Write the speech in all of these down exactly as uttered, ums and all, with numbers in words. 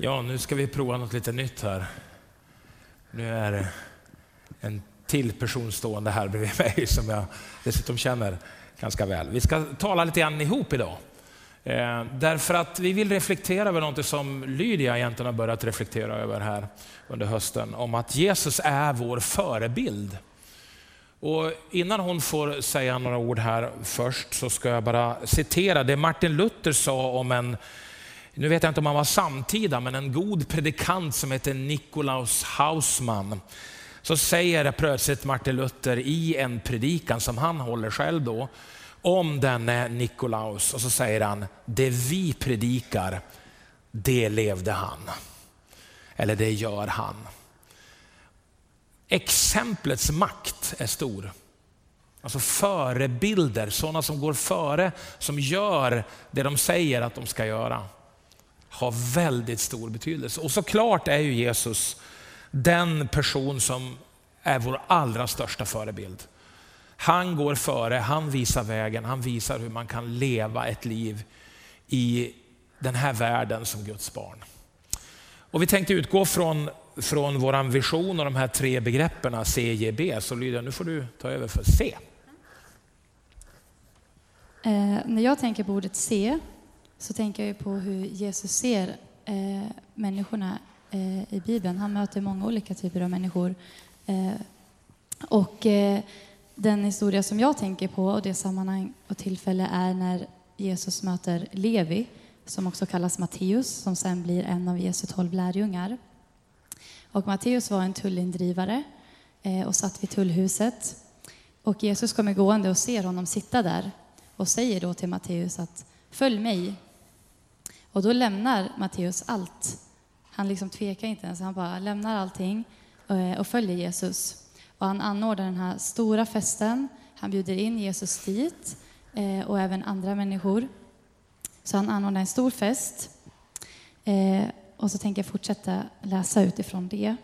Ja, nu ska vi prova något lite nytt här. Nu är det en till person stående här bredvid mig som jag dessutom känner ganska väl. Vi ska tala lite grann ihop idag. Eh, därför att vi vill reflektera över något som Lydia egentligen har börjat reflektera över här under hösten. Om att Jesus är vår förebild. Och innan hon får säga några ord här först så ska jag bara citera det Martin Luther sa om en, nu vet jag inte om han var samtida, men en god predikant som heter Nikolaus Hausmann. Så säger det plötsligt Martin Luther i en predikan som han håller själv då om denne Nikolaus, och så säger han: det vi predikar, det levde han. Eller det gör han. Exemplets makt är stor. Alltså förebilder, sådana som går före, som gör det de säger att de ska göra, har väldigt stor betydelse. Och såklart är ju Jesus den person som är vår allra största förebild. Han går före, han visar vägen, han visar hur man kan leva ett liv i den här världen som Guds barn. Och vi tänkte utgå från, från vår vision och de här tre begreppen C, G, B. Så Lydia, nu får du ta över för C. Eh, när jag tänker på ordet C så tänker jag på hur Jesus ser eh, människorna eh, i Bibeln. Han möter många olika typer av människor. Eh, och eh, den historia som jag tänker på och det sammanhang och tillfälle är när Jesus möter Levi, som också kallas Matteus, som sen blir en av Jesu tolv lärjungar. Och Matteus var en tullindrivare eh, och satt vid tullhuset. Och Jesus kommer gående och ser honom sitta där och säger då till Matteus att följ mig. Och då lämnar Matteus allt. Han liksom tvekar inte ens, han bara lämnar allting eh, och följer Jesus. Och han anordnar den här stora festen. Han bjuder in Jesus dit eh, och även andra människor. Så han anordnar en stor fest. Eh, och så tänker jag fortsätta läsa utifrån det.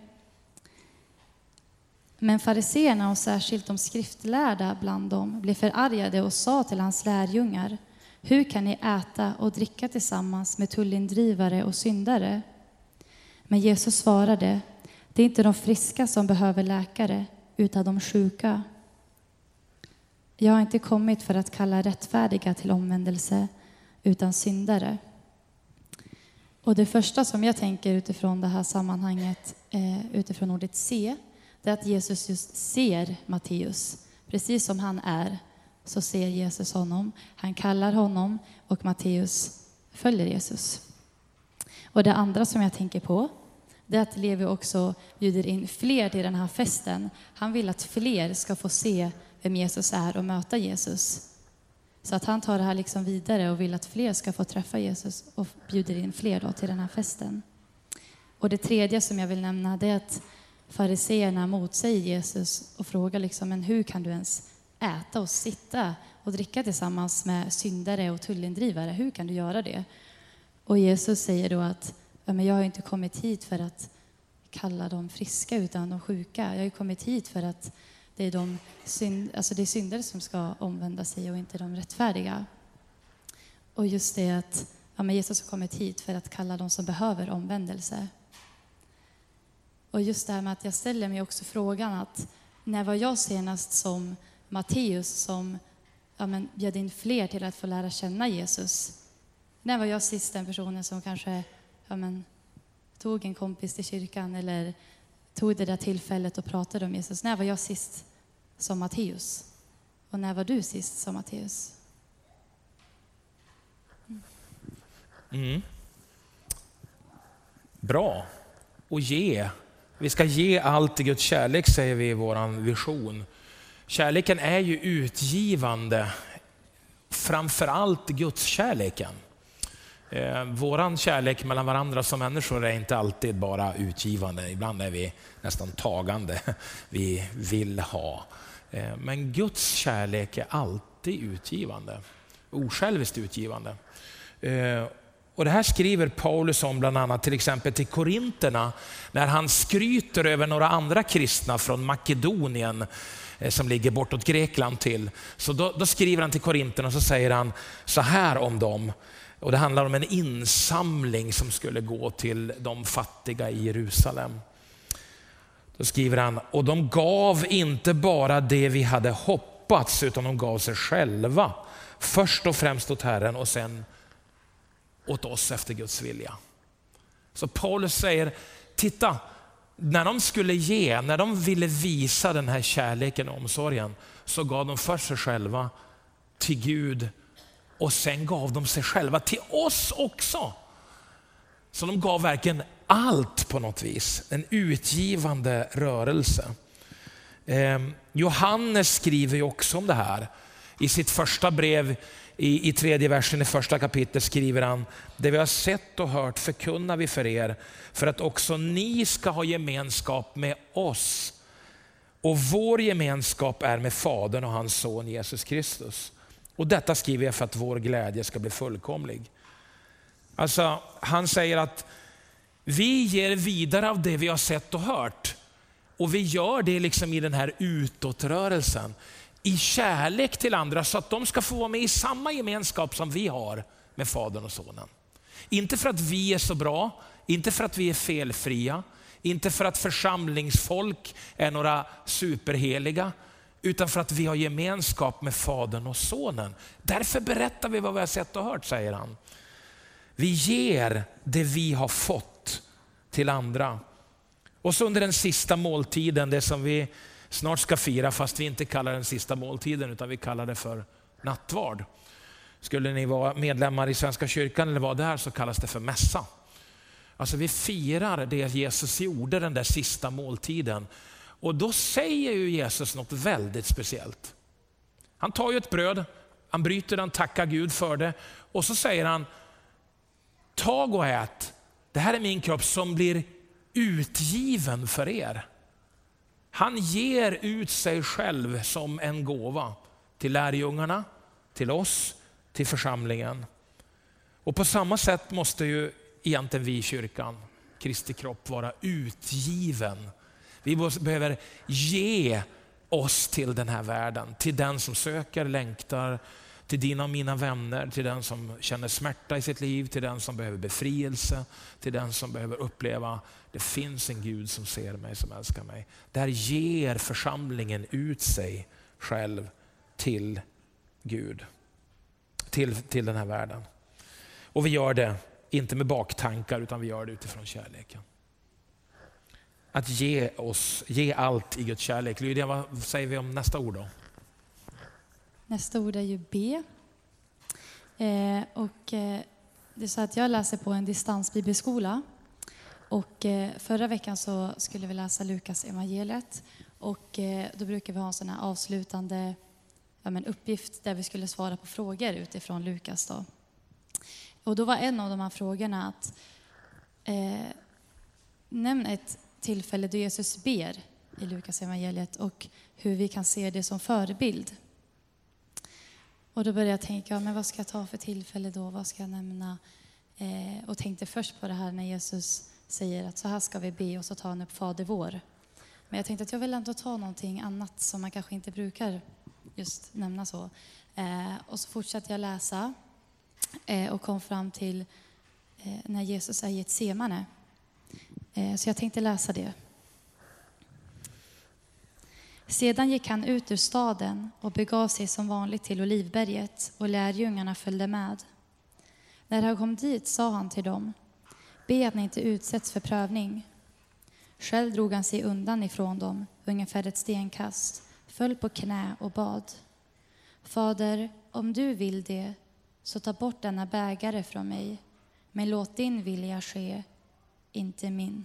Men fariseerna och särskilt de skriftlärda bland dem blev förargade och sa till hans lärjungar: hur kan ni äta och dricka tillsammans med tullindrivare och syndare? Men Jesus svarade: det är inte de friska som behöver läkare, utan de sjuka. Jag har inte kommit för att kalla rättfärdiga till omvändelse, utan syndare. Och det första som jag tänker utifrån det här sammanhanget, eh, utifrån ordet se, det är att Jesus just ser Matteus. Precis som han är, så ser Jesus honom. Han kallar honom och Matteus följer Jesus. Och det andra som jag tänker på, det är att Levi också bjuder in fler till den här festen. Han vill att fler ska få se vem Jesus är och möta Jesus. Så att han tar det här liksom vidare och vill att fler ska få träffa Jesus och bjuder in fler då till den här festen. Och det tredje som jag vill nämna, det är att fariseerna motsäger Jesus och frågar liksom, men hur kan du ens äta och sitta och dricka tillsammans med syndare och tullindrivare? Hur kan du göra det? Och Jesus säger då att ja, men jag har inte kommit hit för att kalla dem friska utan de sjuka. Jag har ju kommit hit för att det är de synd, alltså det är syndare som ska omvända sig och inte de rättfärdiga. Och just det att ja, men Jesus har kommit hit för att kalla dem som behöver omvändelse. Och just det här med att jag ställer mig också frågan att när var jag senast som Matteus som ja, men bjöd in fler till att få lära känna Jesus? När var jag sist den personen som kanske ja, men, tog en kompis till kyrkan eller tog det där tillfället och pratade om Jesus? När var jag sist som Matteus? Och när var du sist som Matteus? Mm. Mm. Bra. Och ge. Vi ska ge allt i Guds kärlek, säger vi i vår vision. Kärleken är ju utgivande. Framförallt Guds kärleken. Eh, våran kärlek mellan varandra som människor är inte alltid bara utgivande. Ibland är vi nästan tagande. Vi vill ha. Eh, men Guds kärlek är alltid utgivande. Osjälviskt utgivande. Eh, och det här skriver Paulus om bland annat till exempel till korinterna när han skryter över några andra kristna från Makedonien eh, som ligger bortåt Grekland till. Så då, då skriver han till korinterna och så säger han så här om dem. Och det handlar om en insamling som skulle gå till de fattiga i Jerusalem. Då skriver han, och de gav inte bara det vi hade hoppats, utan de gav sig själva. Först och främst åt Herren och sen åt oss efter Guds vilja. Så Paulus säger, titta, när de skulle ge, när de ville visa den här kärleken och omsorgen, så gav de först sig själva till Gud och sen gav de sig själva till oss också. Så de gav verkligen allt på något vis. En utgivande rörelse. Eh, Johannes skriver ju också om det här. I sitt första brev, i, i tredje versen i första kapitlet skriver han, det vi har sett och hört förkunnar vi för er, för att också ni ska ha gemenskap med oss. Och vår gemenskap är med Fadern och hans son Jesus Kristus. Och detta skriver jag för att vår glädje ska bli fullkomlig. Alltså, han säger att vi ger vidare av det vi har sett och hört. Och vi gör det liksom i den här utåtrörelsen. I kärlek till andra så att de ska få vara med i samma gemenskap som vi har med Fadern och Sonen. Inte för att vi är så bra, inte för att vi är felfria, inte för att församlingsfolk är några superheliga, utan för att vi har gemenskap med Fadern och Sonen. Därför berättar vi vad vi har sett och hört, säger han. Vi ger det vi har fått till andra. Och så under den sista måltiden, det som vi snart ska fira, fast vi inte kallar den sista måltiden utan vi kallar det för nattvard. Skulle ni vara medlemmar i Svenska kyrkan eller vara där, så kallas det för mässa. Alltså vi firar det Jesus gjorde den där sista måltiden. Och då säger ju Jesus något väldigt speciellt. Han tar ju ett bröd, han bryter den, tackar Gud för det. Och så säger han, tag och ät. Det här är min kropp som blir utgiven för er. Han ger ut sig själv som en gåva till lärjungarna, till oss, till församlingen. Och på samma sätt måste ju egentligen vi i kyrkan, Kristi kropp, vara utgiven. Vi behöver ge oss till den här världen, till den som söker, längtar, till dina och mina vänner, till den som känner smärta i sitt liv, till den som behöver befrielse, till den som behöver uppleva det finns en Gud som ser mig, som älskar mig. Där ger församlingen ut sig själv till Gud, till, till den här världen. Och vi gör det inte med baktankar, utan vi gör det utifrån kärleken. Att ge oss, ge allt i Guds kärlek. Lydia, vad säger vi om nästa ord då? Nästa ord är ju be. Eh, och eh, det är så att jag läser på en distansbibelskola. Och eh, förra veckan så skulle vi läsa Lukas evangeliet. Och eh, då brukar vi ha en sån här avslutande ja, men uppgift där vi skulle svara på frågor utifrån Lukas då. Och då var en av de här frågorna att eh, nämna ett tillfälle då Jesus ber i Lukas evangeliet och hur vi kan se det som förebild. Och då började jag tänka, ja, men vad ska jag ta för tillfälle då? Vad ska jag nämna? Eh, och tänkte först på det här när Jesus säger att så här ska vi be, och så tar han upp Fader vår. Men jag tänkte att jag vill ändå ta någonting annat som man kanske inte brukar just nämna så. Eh, och så fortsatte jag läsa eh, och kom fram till eh, när Jesus är i Getsemane. Eh, så jag tänkte läsa det. Sedan gick han ut ur staden och begav sig som vanligt till Olivberget, och lärjungarna följde med. När han kom dit sa han till dem, be att ni inte utsätts för prövning. Själv drog han sig undan ifrån dem, ungefär ett stenkast, föll på knä och bad. Fader, om du vill det, så ta bort denna bägare från mig, men låt din vilja ske, inte min.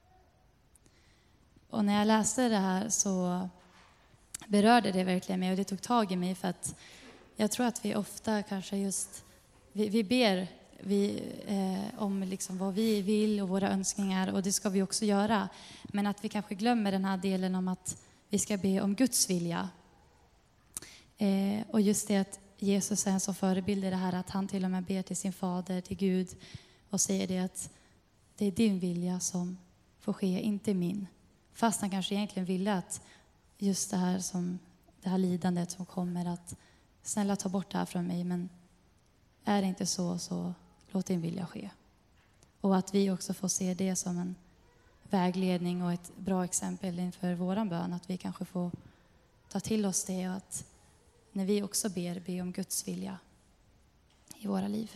Och när jag läste det här så berörde det verkligen mig, och det tog tag i mig, för att jag tror att vi ofta kanske just, vi, vi ber vi, eh, om liksom vad vi vill och våra önskningar, och det ska vi också göra, men att vi kanske glömmer den här delen om att vi ska be om Guds vilja. Eh, och just det att Jesus är en som förebild i det här, att han till och med ber till sin fader, till Gud, och säger det att det är din vilja som får ske, inte min. Fast han kanske egentligen ville att just det här, som, det här lidandet som kommer, att snälla ta bort det här från mig, men är det inte så, så låt din vilja ske. Och att vi också får se det som en vägledning och ett bra exempel inför våran bön. Att vi kanske får ta till oss det och att när vi också ber, be om Guds vilja i våra liv.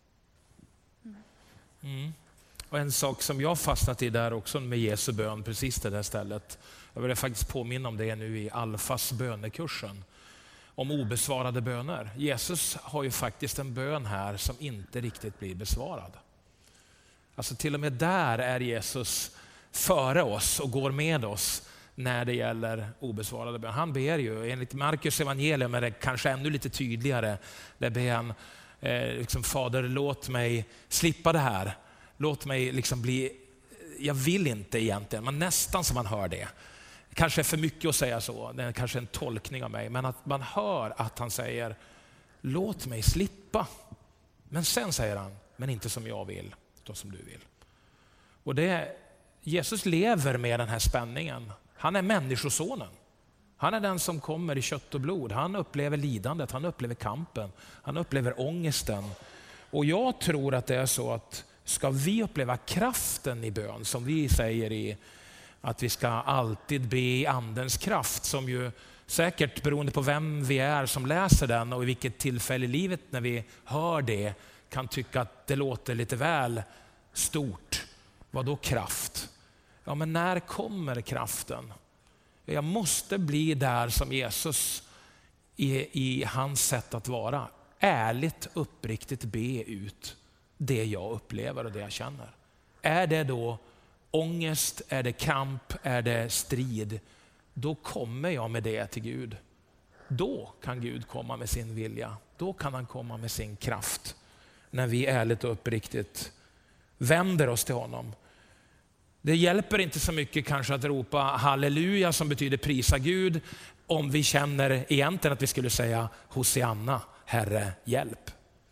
Mm. Mm. Och en sak som jag fastnat i där också med Jesu bön, precis det där stället. Jag vill faktiskt påminna om det nu i Alfas bönekursen. Om obesvarade böner. Jesus har ju faktiskt en bön här som inte riktigt blir besvarad. Alltså till och med där är Jesus före oss och går med oss när det gäller obesvarade bön. Han ber ju, enligt Markus evangelium är det kanske ännu lite tydligare. Där ber han, eh, liksom, Fader, låt mig slippa det här. Låt mig liksom bli, jag vill inte egentligen, men nästan som man hör det. Kanske är för mycket att säga så, det är kanske en tolkning av mig. Men att man hör att han säger, låt mig slippa. Men sen säger han, men inte som jag vill, utan som du vill. Och det, Jesus lever med den här spänningen. Han är människosonen. Han är den som kommer i kött och blod. Han upplever lidandet, han upplever kampen, han upplever ångesten. Och jag tror att det är så att ska vi uppleva kraften i bön, som vi säger i att vi ska alltid be i andens kraft, som ju säkert beroende på vem vi är som läser den och i vilket tillfälle i livet när vi hör det kan tycka att det låter lite väl stort. Vad då kraft? Ja, men när kommer kraften? Jag måste bli där som Jesus i, i hans sätt att vara. Ärligt, uppriktigt be ut det jag upplever och det jag känner. Är det då ångest, är det kamp, är det strid, då kommer jag med det till Gud. Då kan Gud komma med sin vilja. Då kan han komma med sin kraft. När vi ärligt och uppriktigt vänder oss till honom. Det hjälper inte så mycket kanske att ropa halleluja, som betyder prisa Gud, om vi känner egentligen att vi skulle säga Hosianna, Herre hjälp.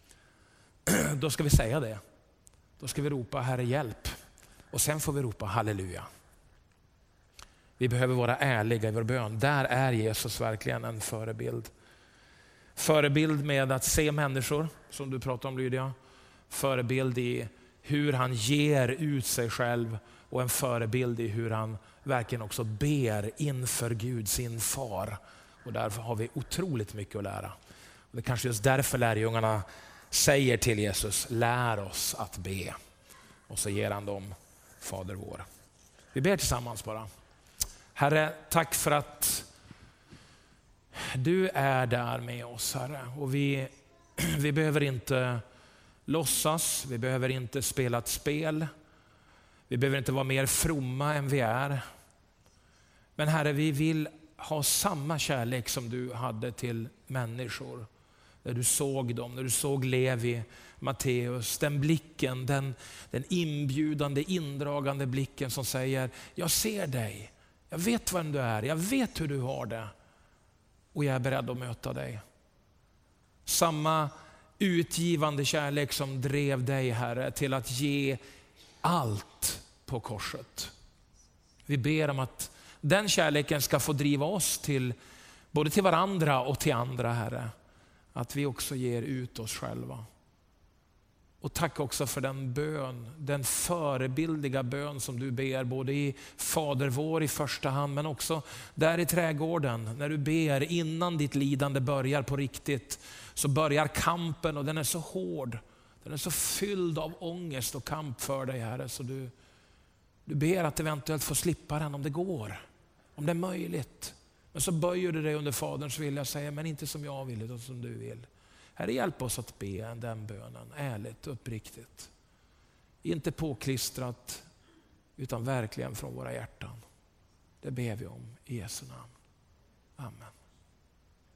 Då ska vi säga det. Då ska vi ropa Herre hjälp. Och sen får vi ropa halleluja. Vi behöver vara ärliga i vår bön. Där är Jesus verkligen en förebild. Förebild med att se människor, som du pratade om Lydia. Förebild i hur han ger ut sig själv. Och en förebild i hur han verkligen också ber inför Gud, sin far. Och därför har vi otroligt mycket att lära. Och det är kanske just därför lärjungarna säger till Jesus, lär oss att be. Och så ger han dem Fader vår. Vi ber tillsammans bara. Herre, tack för att du är där med oss, Herre. Och vi, vi behöver inte låtsas, vi behöver inte spela ett spel. Vi behöver inte vara mer fromma än vi är. Men Herre, vi vill ha samma kärlek som du hade till människor. När du såg dem, när du såg Levi, Matteus, den blicken, den, den inbjudande, indragande blicken som säger, jag ser dig, jag vet vem du är, jag vet hur du har det och jag är beredd att möta dig. Samma utgivande kärlek som drev dig, Herre, till att ge allt på korset. Vi ber om att den kärleken ska få driva oss till både till varandra och till andra, Herre. Att vi också ger ut oss själva. Och tack också för den bön, den förebildiga bön som du ber, både i Fader vår i första hand, men också där i trädgården, när du ber innan ditt lidande börjar på riktigt, så börjar kampen och den är så hård. Den är så fylld av ångest och kamp för dig, Herre, så du, du ber att eventuellt få slippa den om det går, om det är möjligt. Men så böjer du dig under Faderns vilja och säger, men inte som jag vill utan som du vill. Herre, hjälp oss att be den bönen ärligt och uppriktigt. Inte påklistrat utan verkligen från våra hjärtan. Det ber vi om i Jesu namn. Amen.